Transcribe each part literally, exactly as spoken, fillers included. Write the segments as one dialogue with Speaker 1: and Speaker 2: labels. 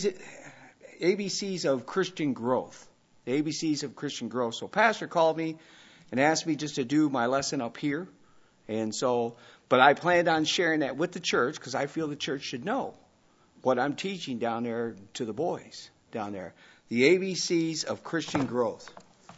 Speaker 1: A B Cs of Christian growth. The A B Cs of Christian growth. So pastor called me and asked me just to do my lesson up here. And so, but I planned on sharing that with the church because I feel the church should know what I'm teaching down there to the boys down there. The A B Cs of Christian growth.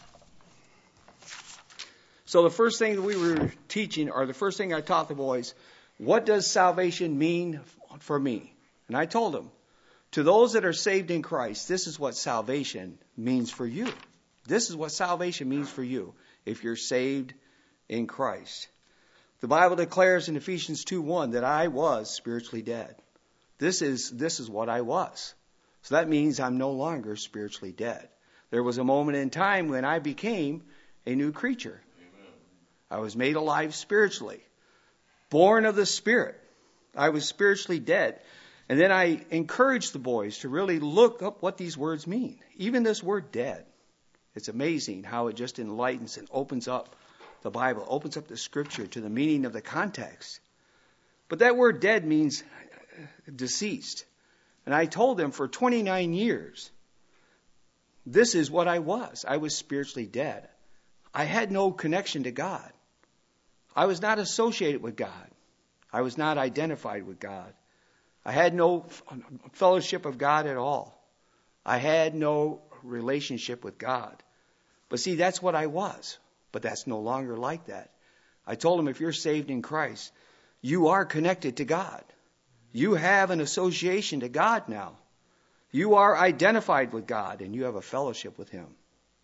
Speaker 1: So the first thing that we were teaching, or the first thing I taught the boys, what does salvation mean for me? And I told them, to those that are saved in Christ, this is what salvation means for you. This is what salvation means for you if you're saved in Christ. The Bible declares in Ephesians two one that I was spiritually dead. This is, this is what I was. So that means I'm no longer spiritually dead. There was a moment in time when I became a new creature. Amen. I was made alive spiritually. Born of the Spirit. I was spiritually dead. And then I encouraged the boys to really look up what these words mean. Even this word dead. It's amazing how it just enlightens and opens up the Bible, opens up the Scripture to the meaning of the context. But that word dead means deceased. And I told them for twenty-nine years, this is what I was. I was spiritually dead. I had no connection to God. I was not associated with God. I was not identified with God. I had no fellowship of God at all. I had no relationship with God. But see, that's what I was. But that's no longer like that. I told them, if you're saved in Christ, you are connected to God. You have an association to God now. You are identified with God and you have a fellowship with Him.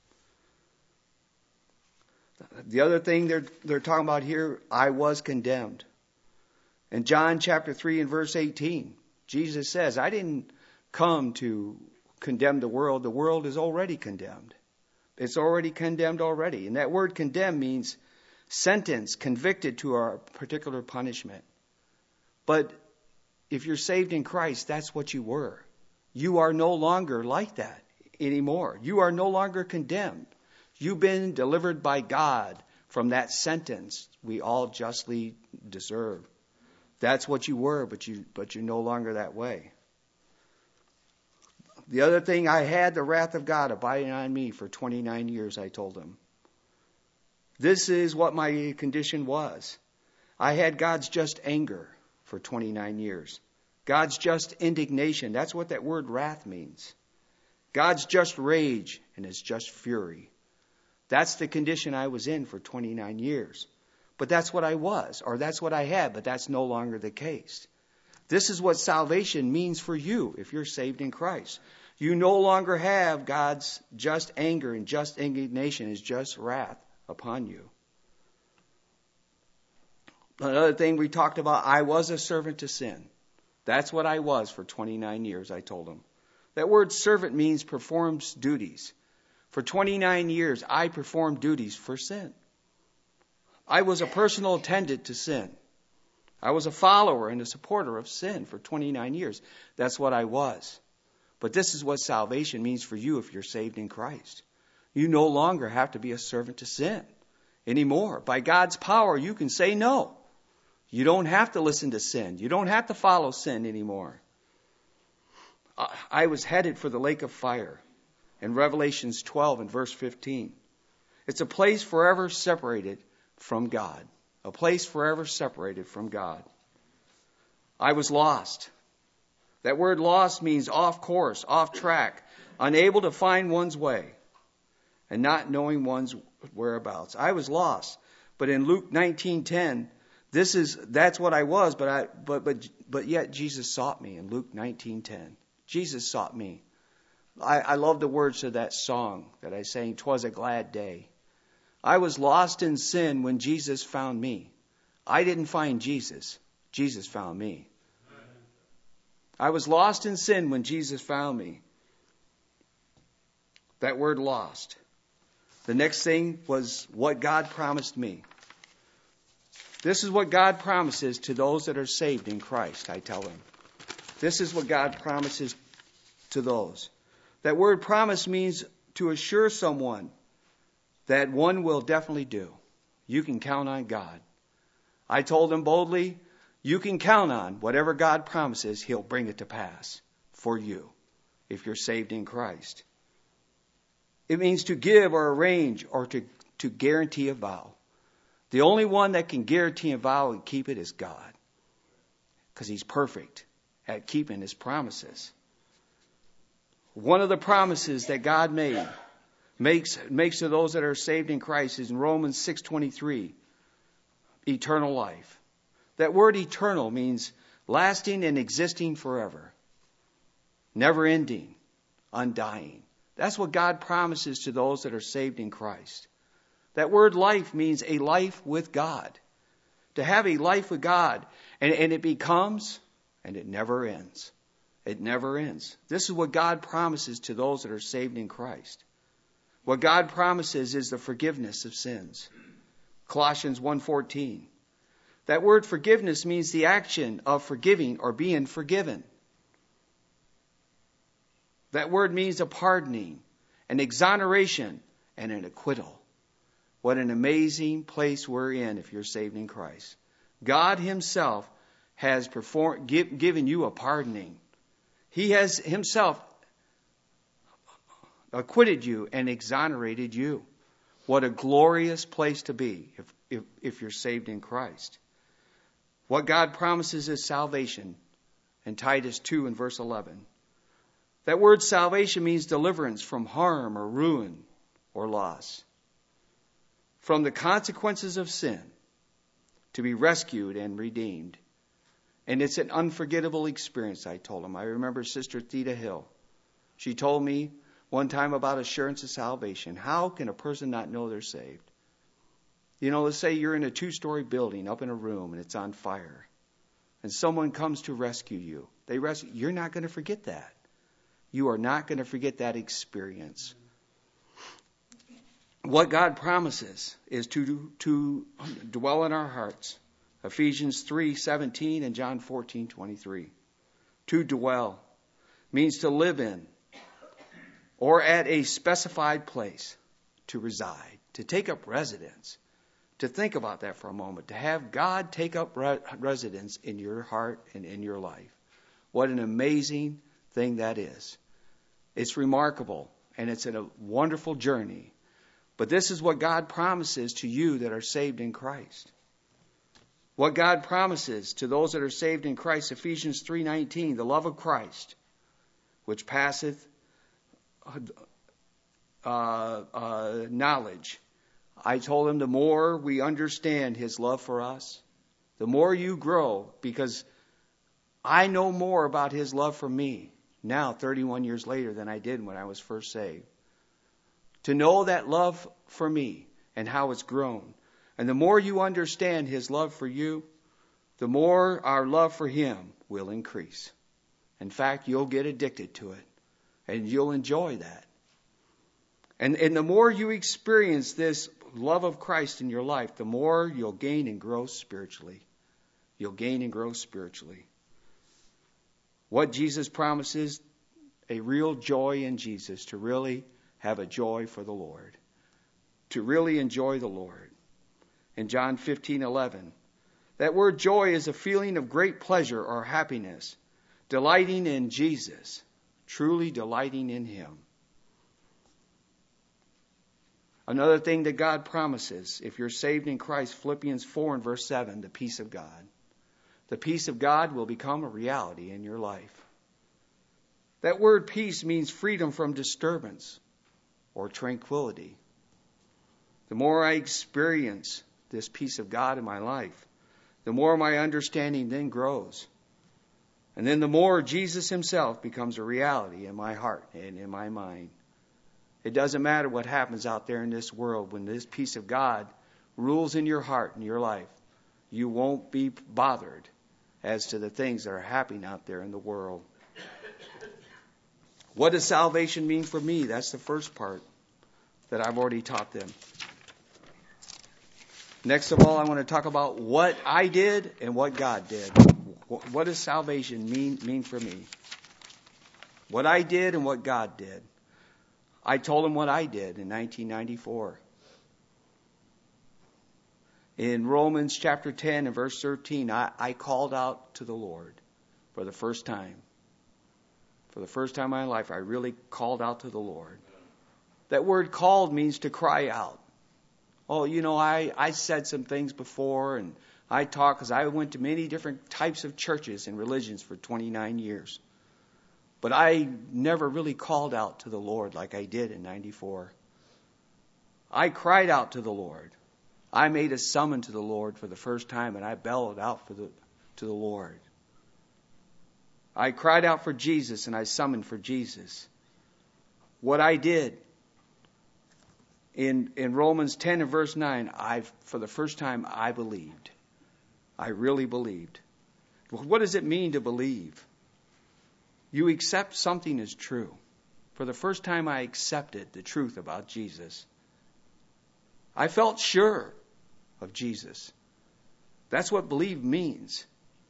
Speaker 1: The other thing they're, they're talking about here, I was condemned. In John chapter three and verse eighteen, Jesus says, I didn't come to condemn the world. The world is already condemned. It's already condemned already. And that word condemn means sentenced, convicted to a particular punishment. But if you're saved in Christ, that's what you were. You are no longer like that anymore. You are no longer condemned. You've been delivered by God from that sentence we all justly deserve. That's what you were, but you but you're no longer that way. The other thing, I had the wrath of God abiding on me for twenty-nine years, I told him. This is what my condition was. I had God's just anger for twenty-nine years. God's just indignation. That's what that word wrath means. God's just rage and His just fury. That's the condition I was in for twenty-nine years. But that's what I was, or that's what I had, but that's no longer the case. This is what salvation means for you if you're saved in Christ. You no longer have God's just anger and just indignation, His just wrath upon you. Another thing we talked about, I was a servant to sin. That's what I was for twenty-nine years, I told him. That word servant means performs duties. For twenty-nine years, I performed duties for sin. I was a personal attendant to sin. I was a follower and a supporter of sin for twenty-nine years. That's what I was. But this is what salvation means for you if you're saved in Christ. You no longer have to be a servant to sin anymore. By God's power, you can say no. You don't have to listen to sin. You don't have to follow sin anymore. I was headed for the lake of fire in Revelations twelve and verse fifteen. It's a place forever separated from God. A place forever separated from God. I was lost. That word lost means off course, off track, unable to find one's way, and not knowing one's whereabouts. I was lost. But in Luke nineteen ten, this is that's what I was, but I but but but yet Jesus sought me in Luke nineteen ten. Jesus sought me. I, I love the words to that song that I sang, "'Twas a glad day." I was lost in sin when Jesus found me. I didn't find Jesus. Jesus found me. I was lost in sin when Jesus found me. That word lost. The next thing was what God promised me. This is what God promises to those that are saved in Christ, I tell them. This is what God promises to those. That word promise means to assure someone that one will definitely do. You can count on God. I told them boldly, you can count on whatever God promises, He'll bring it to pass for you. if you're saved in Christ. It means to give or arrange or to, to guarantee a vow. The only one that can guarantee a vow and keep it is God, because He's perfect at keeping His promises. One of the promises that God made makes makes to those that are saved in Christ is in Romans six twenty-three, eternal life. That word eternal means lasting and existing forever, never ending, undying. That's what God promises to those that are saved in Christ. That word life means a life with God. To have a life with God. And, and it becomes, and it never ends. It never ends. This is what God promises to those that are saved in Christ. What God promises is the forgiveness of sins. Colossians one fourteen. That word forgiveness means the action of forgiving or being forgiven. That word means a pardoning, an exoneration, and an acquittal. What an amazing place we're in if you're saved in Christ. God Himself has performed, give, given you a pardoning. He has Himself acquitted you and exonerated you. What a glorious place to be if, if, if you're saved in Christ. What God promises is salvation in Titus two and verse eleven. That word salvation means deliverance from harm or ruin or loss, from the consequences of sin, to be rescued and redeemed. And it's an unforgettable experience, I told him. I remember Sister Theta Hill. She told me one time about assurance of salvation. How can a person not know they're saved? You know, let's say you're in a two-story building up in a room and it's on fire. And someone comes to rescue you. They rescue. You're not going to forget that. You are not going to forget that experience. What God promises is to, to dwell in our hearts. Ephesians three seventeen and John fourteen twenty-three. To dwell means to live in or at a specified place, to reside, to take up residence. To think about that for a moment, to have God take up re- residence in your heart and in your life. What an amazing thing that is. It's remarkable, and it's a wonderful journey. But this is what God promises to you that are saved in Christ. What God promises to those that are saved in Christ, Ephesians three nineteen, the love of Christ, which passeth uh, uh, knowledge. I told him the more we understand His love for us, the more you grow, because I know more about His love for me now, thirty-one years later, than I did when I was first saved. To know that love for me and how it's grown. And the more you understand His love for you, the more our love for Him will increase. In fact, you'll get addicted to it, and you'll enjoy that. And, and the more you experience this love of Christ in your life, the more you'll gain and grow spiritually. You'll gain and grow spiritually. What Jesus promises, a real joy in Jesus, to really have a joy for the Lord, to really enjoy the Lord. In John fifteen eleven, that word joy is a feeling of great pleasure or happiness, delighting in Jesus, truly delighting in Him. Another thing that God promises, if you're saved in Christ, Philippians four and verse seven, the peace of God. The peace of God will become a reality in your life. That word peace means freedom from disturbance or tranquility. The more I experience this peace of God in my life, the more my understanding then grows. And then the more Jesus Himself becomes a reality in my heart and in my mind. It doesn't matter what happens out there in this world. When this peace of God rules in your heart and your life, you won't be bothered as to the things that are happening out there in the world. What does salvation mean for me? That's the first part that I've already taught them. Next of all, I want to talk about what I did and what God did. What does salvation mean, mean for me? What I did and what God did. I told him what I did in nineteen ninety-four. In Romans chapter ten and verse thirteen, I, I called out to the Lord for the first time. For the first time in my life, I really called out to the Lord. That word called means to cry out. Oh, you know, I, I said some things before, and I talked because I went to many different types of churches and religions for twenty-nine years. But I never really called out to the Lord like I did in ninety-four. I cried out to the Lord. I made a summon to the Lord for the first time, and I bellowed out for the to the Lord. I cried out for Jesus, and I summoned for Jesus. What I did in in Romans ten and verse nine, I for the first time I believed. I really believed. What does it mean to believe? You accept something as true. For the first time I accepted the truth about Jesus. I felt sure of Jesus. That's what believe means.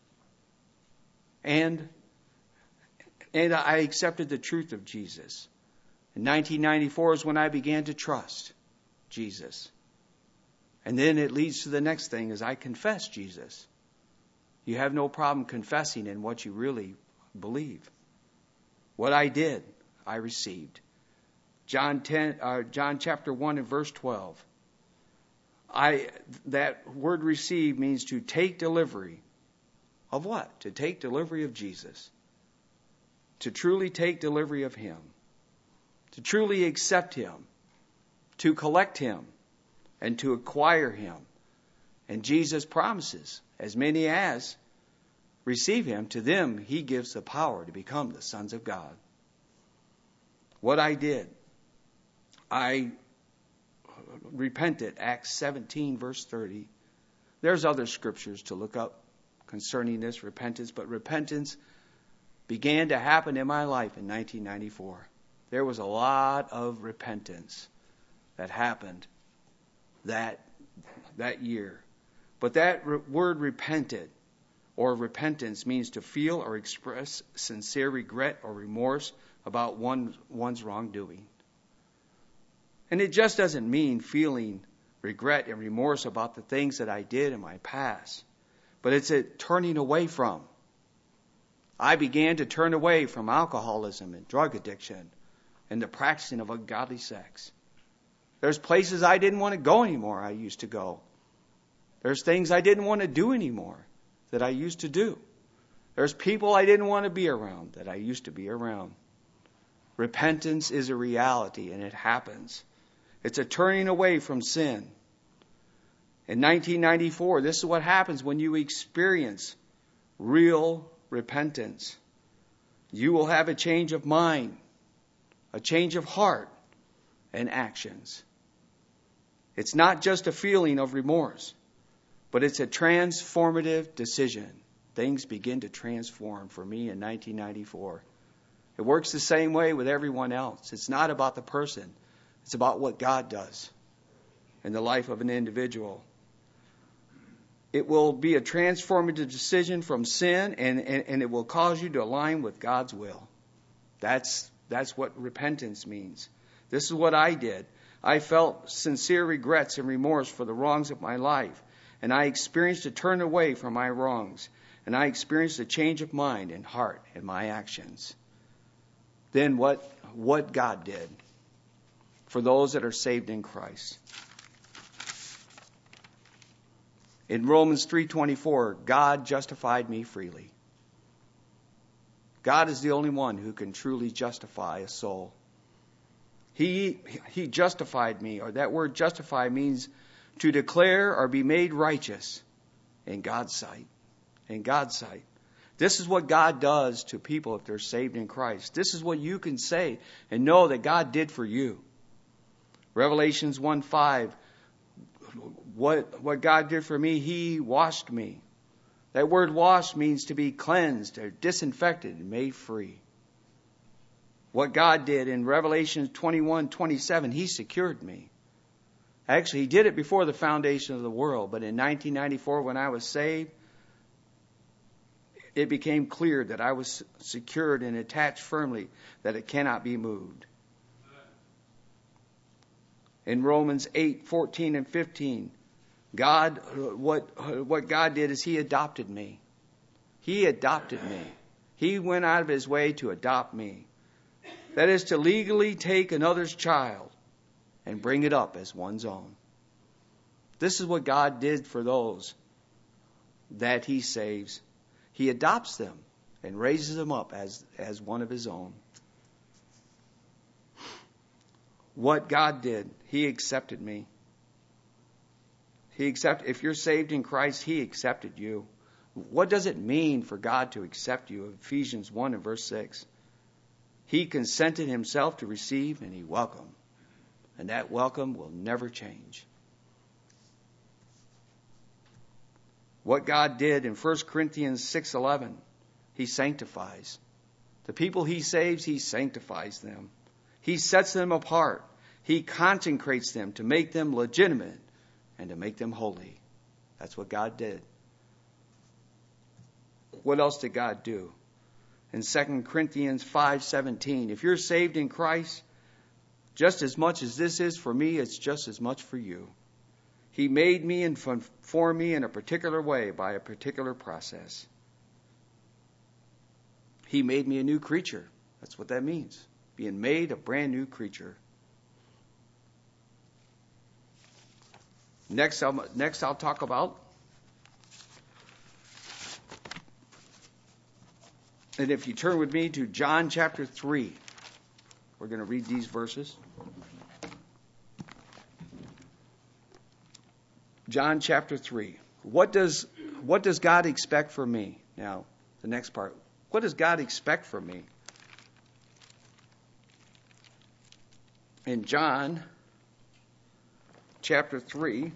Speaker 1: And and I accepted the truth of Jesus. In nineteen ninety-four is when I began to trust Jesus. And then it leads to the next thing is I confess Jesus. You have no problem confessing in what you really believe. What I did, I received. John ten, uh, John chapter one and verse twelve. I that word receive means to take delivery of what? To take delivery of Jesus. To truly take delivery of Him. To truly accept Him. To collect Him. And to acquire Him. And Jesus promises, as many as receive Him, to them He gives the power to become the sons of God. What I did, I repented, Acts seventeen, verse thirty. There's other scriptures to look up concerning this repentance, but repentance began to happen in my life in nineteen ninety-four. There was a lot of repentance that happened that that year. But that re- word repented or repentance means to feel or express sincere regret or remorse about one, one's wrongdoing. And it just doesn't mean feeling regret and remorse about the things that I did in my past. But it's a turning away from. I began to turn away from alcoholism and drug addiction and the practicing of ungodly sex. There's places I didn't want to go anymore I used to go. There's things I didn't want to do anymore that I used to do. There's people I didn't want to be around that I used to be around. Repentance is a reality, and it happens. It's a turning away from sin. In nineteen ninety-four, this is what happens when you experience real repentance. You will have a change of mind, a change of heart, and actions. It's not just a feeling of remorse, but it's a transformative decision. Things begin to transform for me in nineteen ninety-four. It works the same way with everyone else. It's not about the person. It's about what God does in the life of an individual. It will be a transformative decision from sin, and, and, and it will cause you to align with God's will. That's, that's what repentance means. This is what I did. I felt sincere regrets and remorse for the wrongs of my life. And I experienced a turn away from my wrongs. And I experienced a change of mind and heart in my actions. Then what, what God did for those that are saved in Christ. In Romans three twenty-four, God justified me freely. God is the only one who can truly justify a soul. He, he justified me, or that word justify means to declare or be made righteous in God's sight. In God's sight. This is what God does to people if they're saved in Christ. This is what you can say and know that God did for you. Revelations one five, what, what God did for me, He washed me. That word washed means to be cleansed or disinfected and made free. What God did in Revelation twenty-one twenty-seven, He secured me. Actually, He did it before the foundation of the world. But in nineteen ninety-four, when I was saved, it became clear that I was secured and attached firmly, that it cannot be moved. In Romans eight fourteen and fifteen, God, what, what God did is He adopted me. He adopted me. He went out of his way to adopt me. That is to legally take another's child and bring it up as one's own. This is what God did for those that he saves. He adopts them and raises them up as, as one of his own. What God did, he accepted me. He accepted, if you're saved in Christ, he accepted you. What does it mean for God to accept you? Ephesians one and verse six. He consented himself to receive and he welcomed. And that welcome will never change. What God did in First Corinthians six eleven, he sanctifies. The people he saves, he sanctifies them. He sets them apart. He consecrates them to make them legitimate and to make them holy. That's what God did. What else did God do? In Second Corinthians five seventeen, if you're saved in Christ, just as much as this is for me, it's just as much for you. He made me and formed me in a particular way by a particular process. He made me a new creature. That's what that means. Being made a brand new creature. Next, I'll, next I'll talk about, and if you turn with me to John chapter three, we're going to read these verses. John chapter three. What does, what does God expect from me? Now, the next part. What does God expect from me? In John chapter three,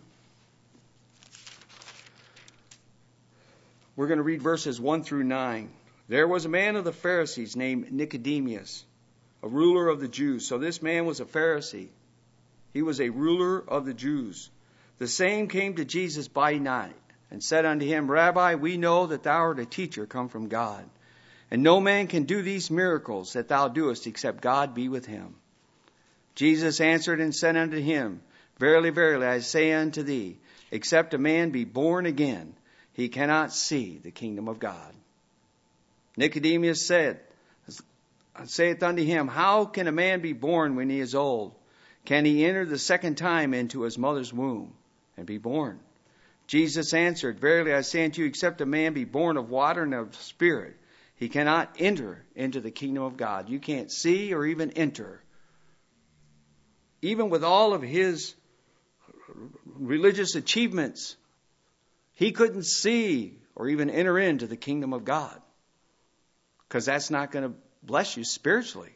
Speaker 1: we're going to read verses one through nine. There was a man of the Pharisees named Nicodemus, a ruler of the Jews. So this man was a Pharisee. He was a ruler of the Jews. The same came to Jesus by night and said unto him, Rabbi, we know that thou art a teacher come from God. And no man can do these miracles that thou doest except God be with him. Jesus answered and said unto him, Verily, verily, I say unto thee, except a man be born again, he cannot see the kingdom of God. Nicodemus said, saith unto him, How can a man be born when he is old? Can he enter the second time into his mother's womb and be born? Jesus answered, Verily, I say unto you, except a man be born of water and of spirit, he cannot enter into the kingdom of God. You can't see or even enter. Even with all of his religious achievements, he couldn't see or even enter into the kingdom of God. Because that's not going to bless you spiritually.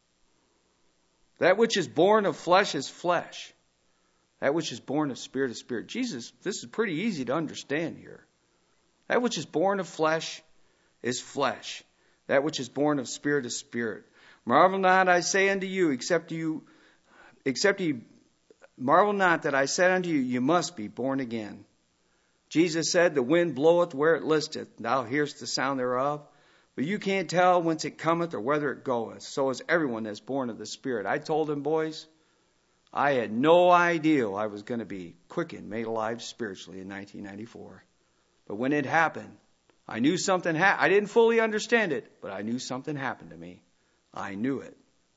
Speaker 1: That which is born of flesh is flesh. That which is born of spirit is spirit. Jesus, this is pretty easy to understand here. That which is born of flesh is flesh. That which is born of spirit is spirit. Marvel not, I say unto you, except you, except you, marvel not that I said unto you, you must be born again. Jesus said, the wind bloweth where it listeth, thou hearest the sound thereof, but you can't tell whence it cometh or whither it goeth. So is everyone that's born of the Spirit. I told them, boys, I had no idea I was going to be quickened, made alive spiritually in nineteen ninety-four. But when it happened, I knew something happened. I didn't fully understand it, but I knew something happened to me. I knew it.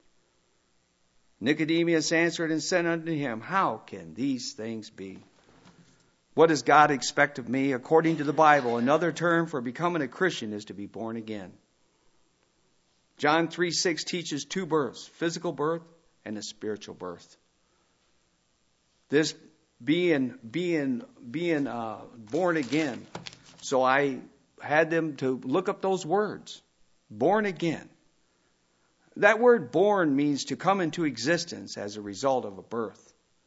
Speaker 1: Nicodemus answered and said unto him, How can these things be? What does God expect of me? According to the Bible, another term for becoming a Christian is to be born again. John three six teaches two births, physical birth and a spiritual birth. This being being being uh, born again. So I had them to look up those words. Born again. That word born means to come into existence as a result of a birth.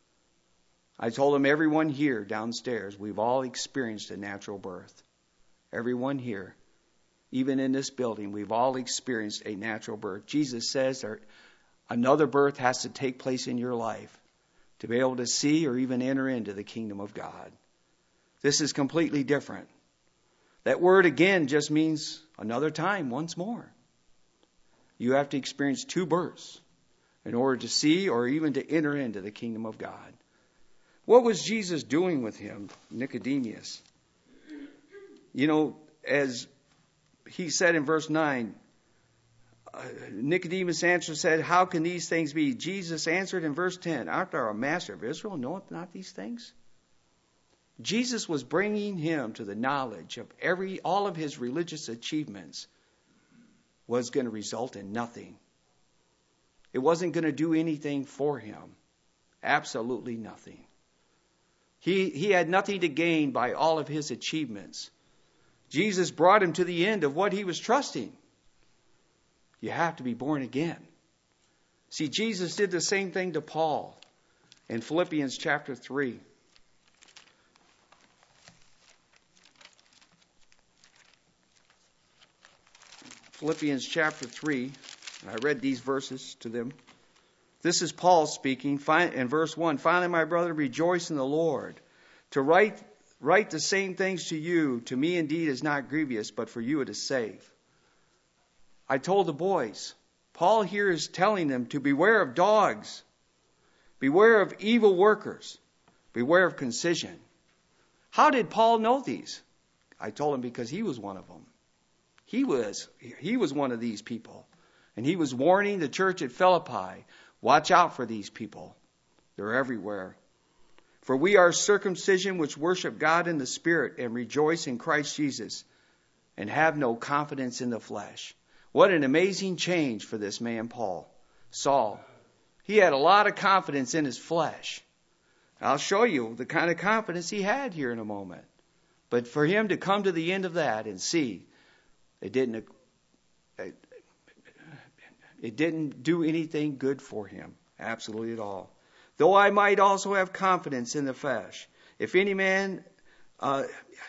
Speaker 1: I told them, everyone here downstairs, we've all experienced a natural birth. Everyone here, even in this building, we've all experienced a natural birth. Jesus says that another birth has to take place in your life to be able to see or even enter into the kingdom of God. This is completely different. That word again just means another time, once more. You have to experience two births in order to see or even to enter into the kingdom of God. What was Jesus doing with him, Nicodemus? You know, as he said in verse nine, uh, Nicodemus answered and said, how can these things be? Jesus answered in verse ten, art thou a master of Israel, knoweth not these things? Jesus was bringing him to the knowledge of every, all of his religious achievements was going to result in nothing. It wasn't going to do anything for him. Absolutely nothing. He, he had nothing to gain by all of his achievements. Jesus brought him to the end of what he was trusting. You have to be born again. See, Jesus did the same thing to Paul in Philippians chapter three. Philippians chapter three, and I read these verses to them. This is Paul speaking in verse one. Finally, my brother, rejoice in the Lord. To write, write the same things to you, to me indeed is not grievous, but for you it is safe. I told the boys, Paul here is telling them to beware of dogs, beware of evil workers, beware of concision. How did Paul know these? I told him because he was one of them. He was, he was one of these people. And he was warning the church at Philippi, watch out for these people. They're everywhere. For we are circumcision which worship God in the Spirit and rejoice in Christ Jesus and have no confidence in the flesh. What an amazing change for this man, Paul. Saul. He had a lot of confidence in his flesh. I'll show you the kind of confidence he had here in a moment. But for him to come to the end of that and see, it didn't, it, it didn't do anything good for him. Absolutely at all. Though I might also have confidence in the flesh. If any man, uh,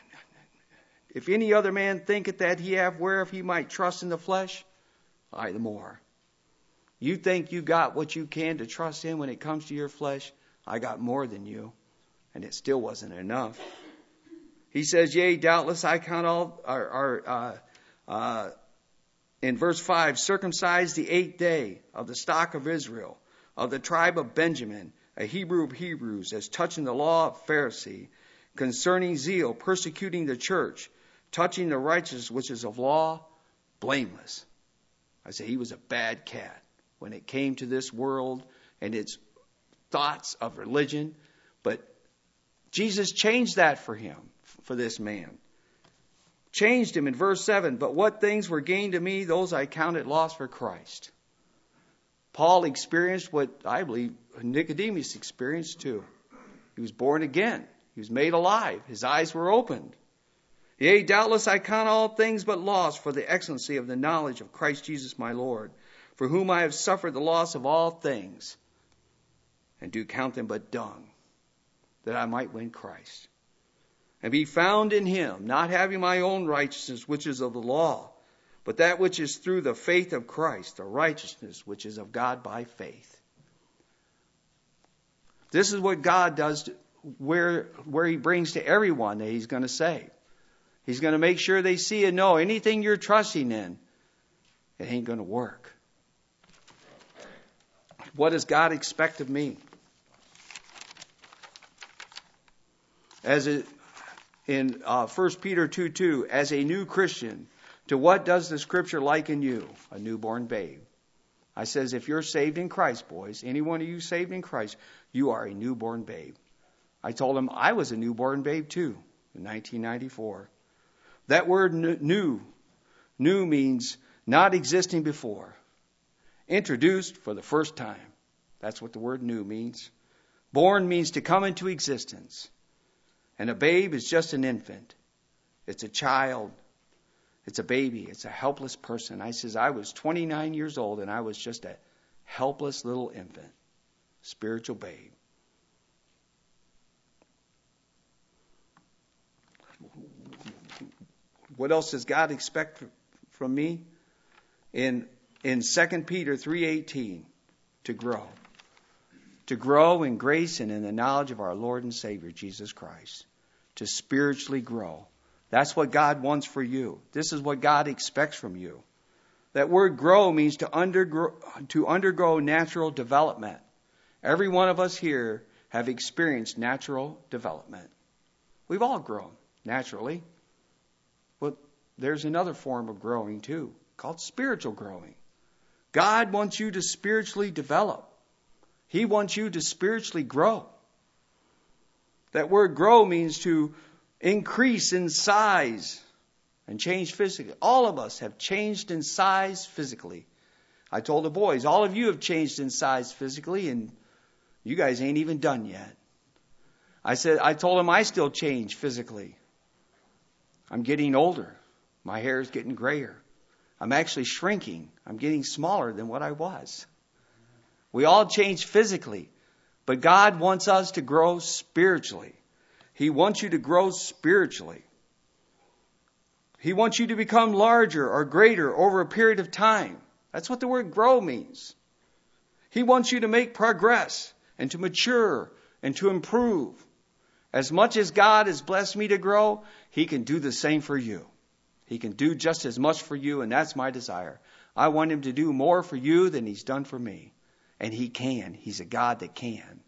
Speaker 1: if any other man thinketh that he have whereof he might trust in the flesh, I the more. You think you got what you can to trust in when it comes to your flesh? I got more than you. And it still wasn't enough. He says, yea, doubtless I count all, or, or uh, uh, in verse five, circumcised the eighth day of the stock of Israel, of the tribe of Benjamin, a Hebrew of Hebrews, as touching the law of Pharisee, concerning zeal, persecuting the church, touching the righteousness which is of law, blameless. I say he was a bad cat when it came to this world and its thoughts of religion. But Jesus changed that for him, for this man. Changed him in verse seven. But what things were gained to me, those I counted loss for Christ. Paul experienced what I believe Nicodemus experienced too. He was born again. He was made alive. His eyes were opened. Yea, doubtless I count all things but loss for the excellency of the knowledge of Christ Jesus my Lord, for whom I have suffered the loss of all things, and do count them but dung, that I might win Christ, and be found in him, not having my own righteousness, which is of the law, but that which is through the faith of Christ, the righteousness which is of God by faith. This is what God does to, where, where he brings to everyone that he's going to save. He's going to make sure they see and know anything you're trusting in, it ain't going to work. What does God expect of me? As a, in uh, First Peter two two, as a new Christian, to what does the Scripture liken you? A newborn babe. I says, if you're saved in Christ, boys, any one of you saved in Christ, you are a newborn babe. I told him I was a newborn babe too in nineteen ninety-four. That word new, new means not existing before. Introduced for the first time. That's what the word new means. Born means to come into existence. And a babe is just an infant. It's a child. It's a baby. It's a helpless person. I says, I was twenty-nine years old and I was just a helpless little infant. Spiritual babe. What else does God expect from me? In in Second Peter three eighteen, to grow. To grow in grace and in the knowledge of our Lord and Savior, Jesus Christ. To spiritually grow. That's what God wants for you. This is what God expects from you. That word grow means to undergo, to undergo natural development. Every one of us here have experienced natural development. We've all grown naturally. But there's another form of growing too, called spiritual growing. God wants you to spiritually develop. He wants you to spiritually grow. That word grow means to increase in size and change physically. All of us have changed in size physically. I told the boys, all of you have changed in size physically, and you guys ain't even done yet. I said, I told them I still change physically. I'm getting older. My hair is getting grayer. I'm actually shrinking. I'm getting smaller than what I was. We all change physically, but God wants us to grow spiritually. He wants you to grow spiritually. He wants you to become larger or greater over a period of time. That's what the word grow means. He wants you to make progress and to mature and to improve. As much as God has blessed me to grow, He can do the same for you. He can do just as much for you, and that's my desire. I want Him to do more for you than He's done for me. And He can. He's a God that can.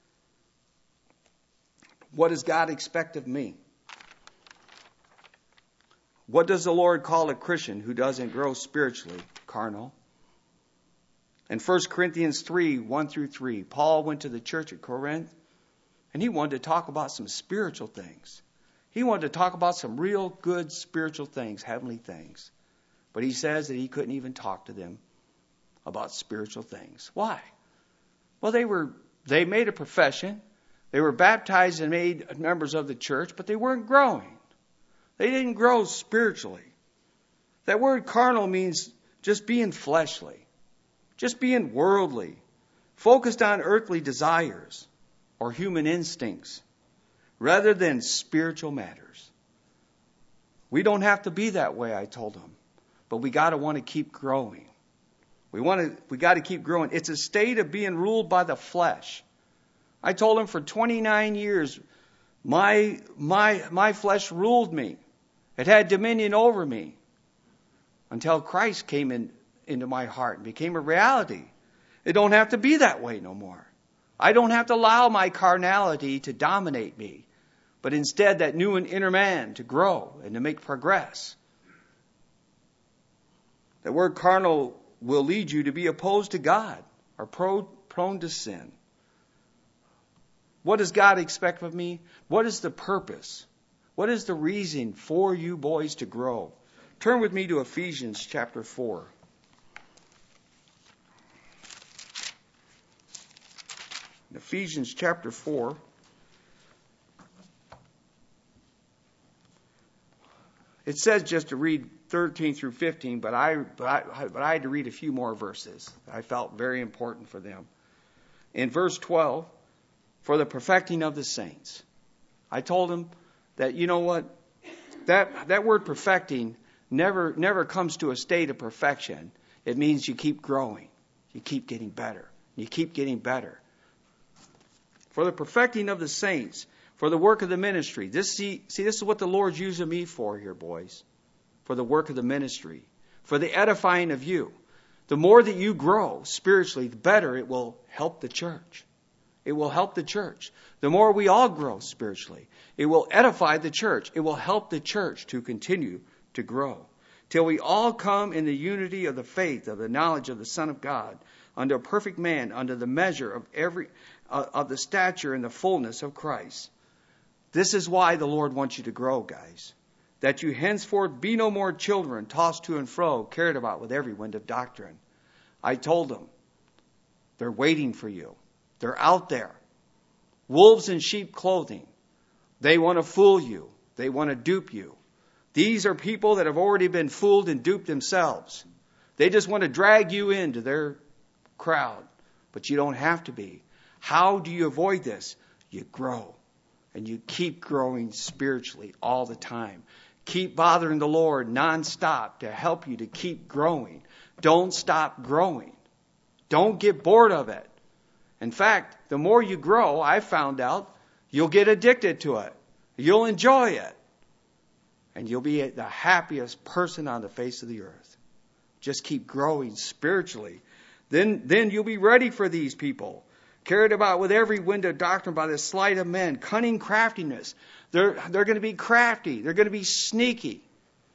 Speaker 1: What does God expect of me? What does the Lord call a Christian who doesn't grow spiritually? Carnal. In First Corinthians three, one through three, Paul went to the church at Corinth, and he wanted to talk about some spiritual things. He wanted to talk about some real good spiritual things, heavenly things. But he says that he couldn't even talk to them about spiritual things. Why? Well, they were they made a profession. They were baptized and made members of the church, but they weren't growing. They didn't grow spiritually. That word carnal means just being fleshly, just being worldly, focused on earthly desires or human instincts, rather than spiritual matters. We don't have to be that way, I told them, but we got to want to keep growing. We want to, we got to keep growing. It's a state of being ruled by the flesh. I told him for twenty-nine years, my, my, my flesh ruled me. It had dominion over me until Christ came in, into my heart and became a reality. It don't have to be that way no more. I don't have to allow my carnality to dominate me, but instead that new and inner man to grow and to make progress. The word carnal will lead you to be opposed to God or pro, prone to sin. What does God expect of me? What is the purpose? What is the reason for you boys to grow? Turn with me to Ephesians chapter four. In Ephesians chapter four. It says just to read thirteen through fifteen, but I, but I, but I had to read a few more verses that I felt very important for them. In verse twelve, for the perfecting of the saints. I told him that, you know what, that that word perfecting never never comes to a state of perfection. It means you keep growing. You keep getting better. You keep getting better. For the perfecting of the saints, for the work of the ministry. This see, see, this is what the Lord's using me for here, boys. For the work of the ministry. For the edifying of you. The more that you grow spiritually, the better it will help the church. It will help the church. The more we all grow spiritually, it will edify the church. It will help the church to continue to grow. Till we all come in the unity of the faith, of the knowledge of the Son of God, unto a perfect man, under the measure of every uh, of the stature and the fullness of Christ. This is why the Lord wants you to grow, guys. That you henceforth be no more children, tossed to and fro, carried about with every wind of doctrine. I told them, they're waiting for you. They're out there. Wolves in sheep clothing. They want to fool you. They want to dupe you. These are people that have already been fooled and duped themselves. They just want to drag you into their crowd. But you don't have to be. How do you avoid this? You grow. And you keep growing spiritually all the time. Keep bothering the Lord nonstop to help you to keep growing. Don't stop growing. Don't get bored of it. In fact, the more you grow, I found out, you'll get addicted to it. You'll enjoy it. And you'll be the happiest person on the face of the earth. Just keep growing spiritually. Then, then you'll be ready for these people. Carried about with every wind of doctrine by the sleight of men. Cunning craftiness. They're, they're going to be crafty. They're going to be sneaky.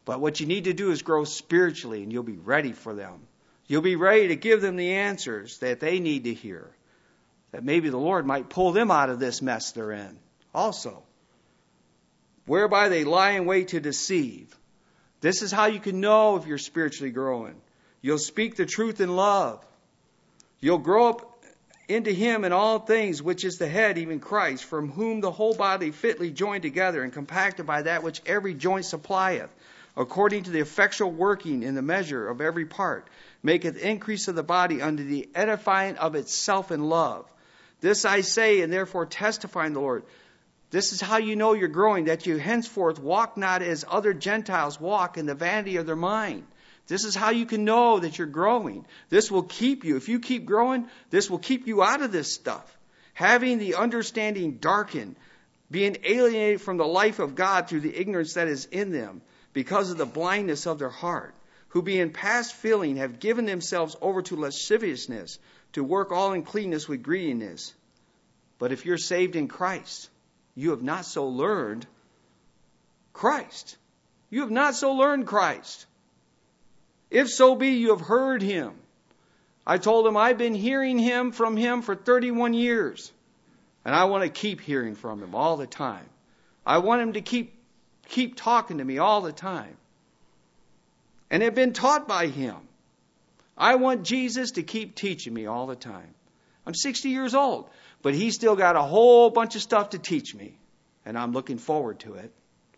Speaker 1: But what you need to do is grow spiritually, and you'll be ready for them. You'll be ready to give them the answers that they need to hear. That maybe the Lord might pull them out of this mess they're in also. Whereby they lie in wait to deceive. This is how you can know if you're spiritually growing. You'll speak the truth in love. You'll grow up into Him in all things, which is the head, even Christ, from whom the whole body fitly joined together and compacted by that which every joint supplieth, according to the effectual working in the measure of every part, maketh increase of the body unto the edifying of itself in love. This I say, and therefore testify in the Lord. This is how you know you're growing, that you henceforth walk not as other Gentiles walk in the vanity of their mind. This is how you can know that you're growing. This will keep you. If you keep growing, this will keep you out of this stuff. Having the understanding darkened, being alienated from the life of God through the ignorance that is in them, because of the blindness of their heart, who being past feeling have given themselves over to lasciviousness, to work all uncleanness with greediness. But if you're saved in Christ, you have not so learned Christ. You have not so learned Christ. If so be you have heard Him. I told him I've been hearing him from him for thirty-one years. And I want to keep hearing from him all the time. I want him to keep keep talking to me all the time. And have been taught by him. I want Jesus to keep teaching me all the time. I'm sixty years old, but he's still got a whole bunch of stuff to teach me. And I'm looking forward to it.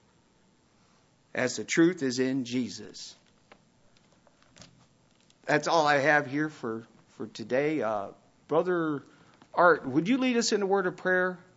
Speaker 1: As the truth is in Jesus. That's all I have here for, for today. Uh, Brother Art, would you lead us in a word of prayer?